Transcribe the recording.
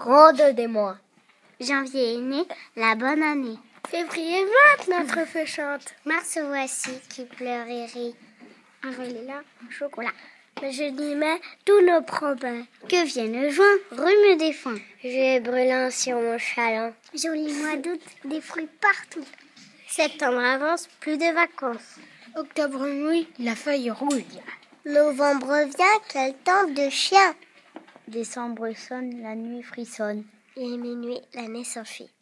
grande des mois. Janvier est né, la bonne année. Février 20, notre feu chante. Mars voici qui pleure et rit. Avril est là, chocolat. Le jeudi mai, tous nos promesses. Que vienne juin, rhume des foins. Juillet brûlant sur mon chaland. Joli mois d'août, des fruits partout. Septembre avance, plus de vacances. Octobre nuit, la feuille rouille. Novembre vient, quel temps de chien. Décembre sonne, la nuit frissonne. Et minuit, l'année s'enfuit.